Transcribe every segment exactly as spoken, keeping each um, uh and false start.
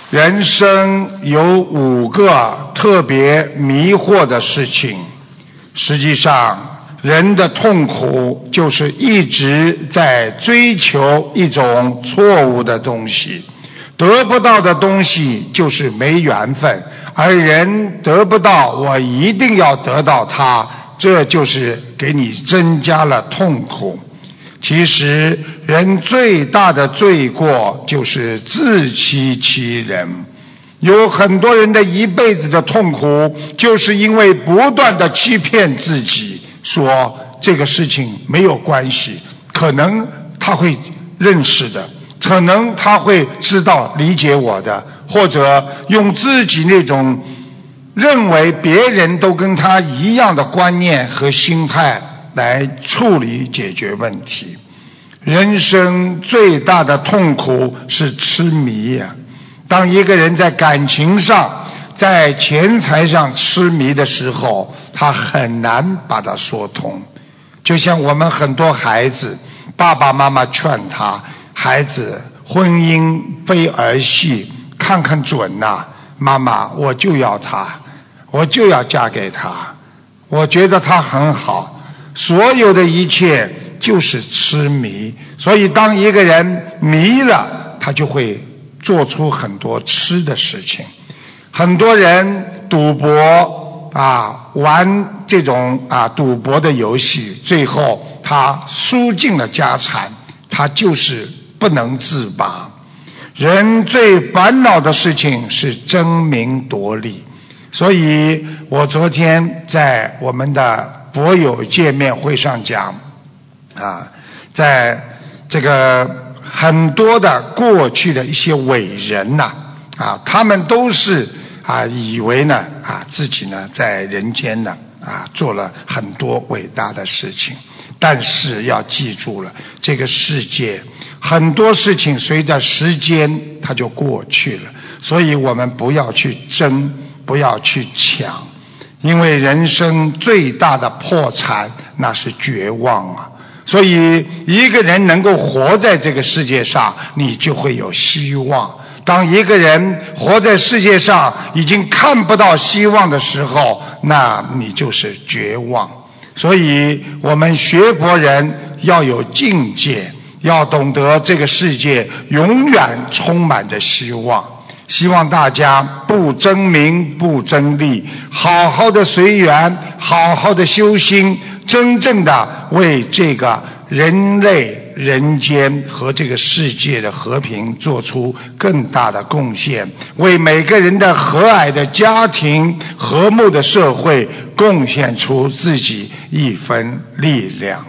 人生有五个特别迷惑的事情，实际上人的痛苦就是一直在追求一种错误的东西，得不到的东西就是没缘分，而人得不到我一定要得到它，这就是给你增加了痛苦。其实人最大的罪过就是自欺欺人，有很多人的一辈子的痛苦就是因为不断的欺骗自己，说这个事情没有关系，可能他会认识的，可能他会知道理解我的，或者用自己那种认为别人都跟他一样的观念和心态来处理解决问题。人生最大的痛苦是痴迷呀、啊！当一个人在感情上在钱财上痴迷的时候，他很难把它说通。就像我们很多孩子，爸爸妈妈劝他，孩子婚姻非儿戏，看看准呐、啊、妈妈我就要他，我就要嫁给他，我觉得他很好，所有的一切就是痴迷。所以当一个人迷了，他就会做出很多痴的事情。很多人赌博啊，玩这种啊赌博的游戏，最后他输尽了家产，他就是不能自拔。人最烦恼的事情是争名夺利。所以我昨天在我们的博友见面会上讲啊，在这个很多的过去的一些伟人呐、啊，啊，他们都是啊以为呢啊自己呢在人间呢啊做了很多伟大的事情，但是要记住了，这个世界很多事情随着时间它就过去了，所以我们不要去争，不要去抢，因为人生最大的破产那是绝望啊。所以一个人能够活在这个世界上，你就会有希望。当一个人活在世界上已经看不到希望的时候，那你就是绝望。所以我们学佛人要有境界，要懂得这个世界永远充满着希望。希望大家不争名不争利，好好的随缘，好好的修心，真正的为这个人类人间和这个世界的和平做出更大的贡献，为每个人的和蔼的家庭和睦的社会贡献出自己一分力量。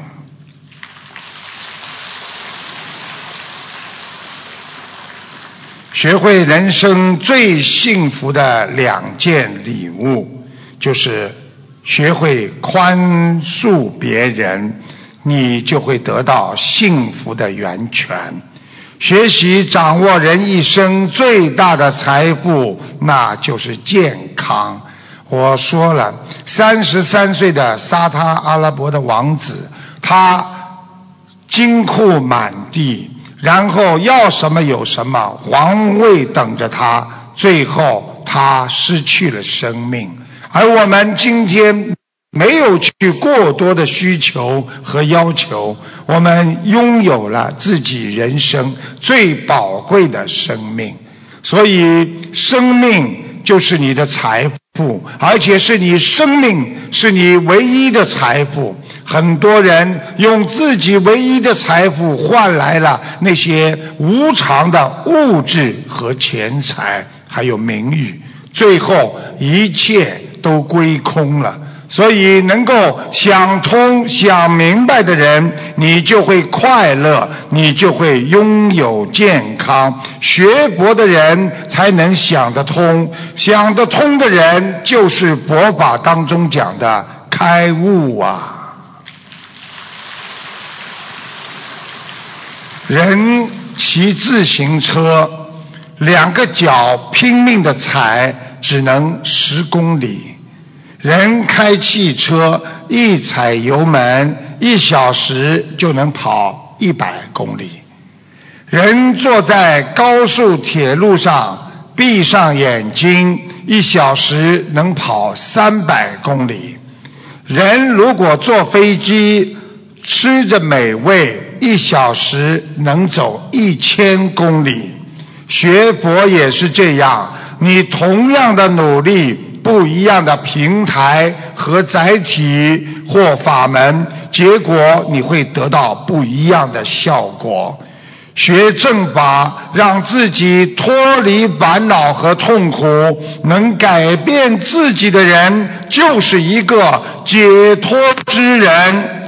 学会人生最幸福的两件礼物，就是学会宽恕别人，你就会得到幸福的源泉。学习掌握人一生最大的财富，那就是健康。我说了，三十三岁的沙特阿拉伯的王子，他金库满地，然后要什么有什么，皇位等着他，最后他失去了生命。而我们今天没有去过多的需求和要求，我们拥有了自己人生最宝贵的生命。所以生命就是你的财富，而且是你生命是你唯一的财富。很多人用自己唯一的财富换来了那些无常的物质和钱财，还有名誉，最后一切都归空了。所以能够想通想明白的人，你就会快乐，你就会拥有健康。学佛的人才能想得通，想得通的人就是佛法当中讲的开悟啊。人骑自行车，两个脚拼命的踩，只能十公里。人开汽车，一踩油门，一小时就能跑一百公里。人坐在高速铁路上， 闭上眼睛，一小时能跑三百公里。人如果坐飞机，吃着美味，一小时能走一千公里。学佛也是这样，你同样的努力，不一样的平台和载体或法门，结果你会得到不一样的效果。学正法，让自己脱离烦恼和痛苦，能改变自己的人，就是一个解脱之人。